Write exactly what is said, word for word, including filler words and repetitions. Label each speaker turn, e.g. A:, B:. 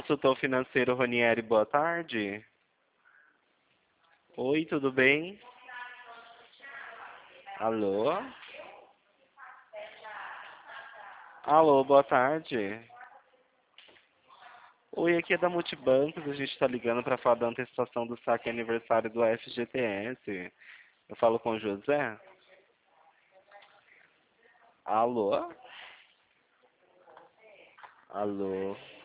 A: consultor financeiro Ronieri, boa tarde. Oi, tudo bem? Alô? Alô, boa tarde. Oi, aqui é da Multibancos, a gente está ligando para falar da antecipação do saque aniversário do F G T S. Eu falo com o José? Alô? Alô?